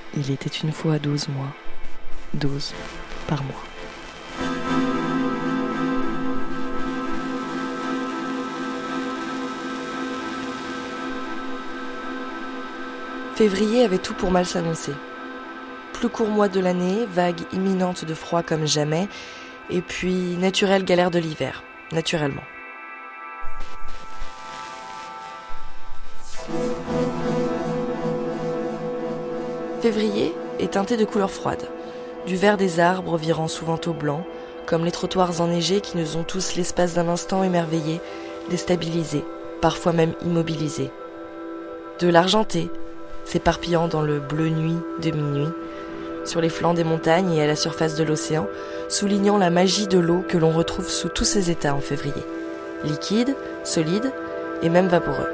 Il était une fois 12 mois, 12 par mois. Février avait tout pour mal s'annoncer. Plus court mois de l'année, vague imminente de froid comme jamais, et puis naturelle galère de l'hiver, naturellement. Février est teinté de couleurs froides, du vert des arbres virant souvent au blanc, comme les trottoirs enneigés qui nous ont tous l'espace d'un instant émerveillés, déstabilisés, parfois même immobilisés. De l'argenté, s'éparpillant dans le bleu nuit de minuit, sur les flancs des montagnes et à la surface de l'océan, soulignant la magie de l'eau que l'on retrouve sous tous ses états en février. Liquide, solide et même vaporeux.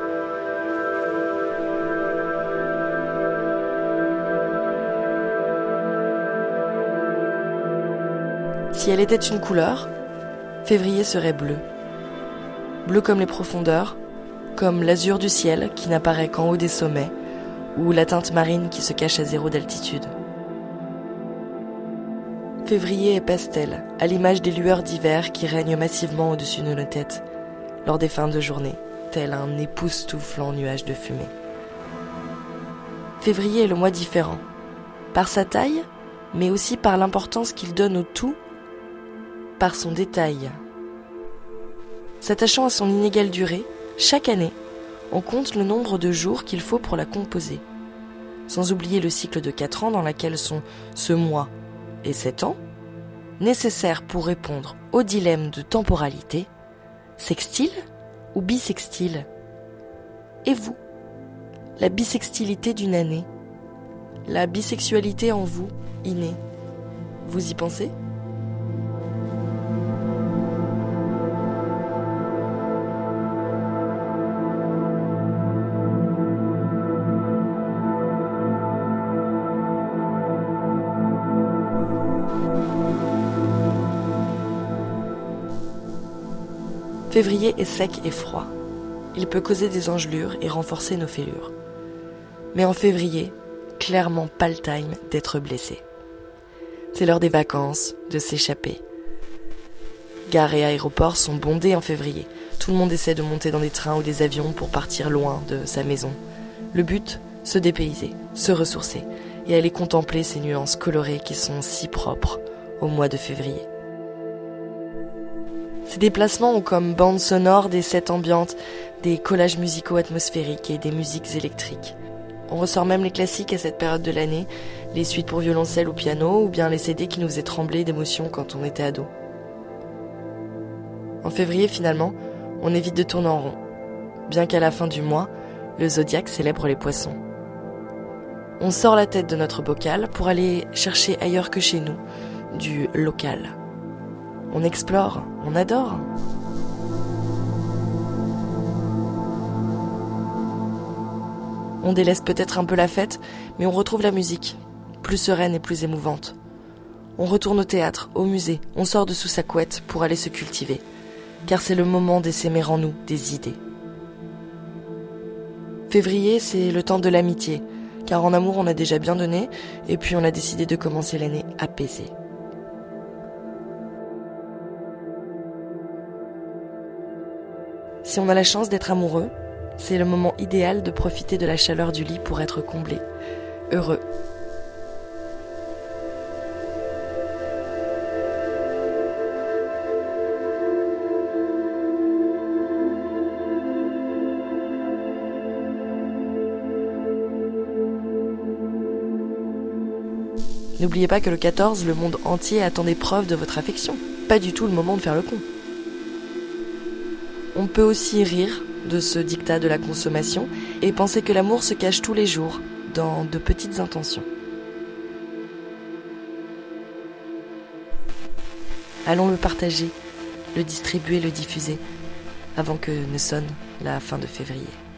Si elle était une couleur, février serait bleu. Bleu comme les profondeurs, comme l'azur du ciel qui n'apparaît qu'en haut des sommets, ou la teinte marine qui se cache à 0 d'altitude. Février est pastel, à l'image des lueurs d'hiver qui règnent massivement au-dessus de nos têtes, lors des fins de journée, tel un époustouflant nuage de fumée. Février est le mois différent, par sa taille, mais aussi par l'importance qu'il donne au tout, par son détail. S'attachant à son inégale durée, chaque année, on compte le nombre de jours qu'il faut pour la composer. Sans oublier le cycle de 4 ans dans lequel sont ce mois et 7 ans, nécessaires pour répondre au dilemme de temporalité, sextile ou bisextile? Et vous, la bisextilité d'une année, la bisexualité en vous, innée, vous y pensez ? Février est sec et froid. Il peut causer des engelures et renforcer nos fêlures. Mais en février, clairement pas le time d'être blessé. C'est l'heure des vacances, de s'échapper. Gares et aéroports sont bondés en février. Tout le monde essaie de monter dans des trains ou des avions pour partir loin de sa maison. Le but, se dépayser, se ressourcer et aller contempler ces nuances colorées qui sont si propres au mois de février. Ces déplacements ont comme bande sonore des sets ambiantes, des collages musicaux atmosphériques et des musiques électriques. On ressort même les classiques à cette période de l'année, les suites pour violoncelle ou piano, ou bien les CD qui nous faisaient trembler d'émotion quand on était ado. En février, finalement, on évite de tourner en rond, bien qu'à la fin du mois, le zodiaque célèbre les poissons. On sort la tête de notre bocal pour aller chercher ailleurs que chez nous, du local. On explore, on adore. On délaisse peut-être un peu la fête, mais on retrouve la musique, plus sereine et plus émouvante. On retourne au théâtre, au musée, on sort de sous sa couette pour aller se cultiver, car c'est le moment d'essaimer en nous des idées. Février, c'est le temps de l'amitié, car en amour on a déjà bien donné, et puis on a décidé de commencer l'année apaisée. Si on a la chance d'être amoureux, c'est le moment idéal de profiter de la chaleur du lit pour être comblé, heureux. N'oubliez pas que le 14, le monde entier attend des preuves de votre affection. Pas du tout le moment de faire le con. On peut aussi rire de ce diktat de la consommation et penser que l'amour se cache tous les jours dans de petites intentions. Allons le partager, le distribuer, le diffuser avant que ne sonne la fin de février.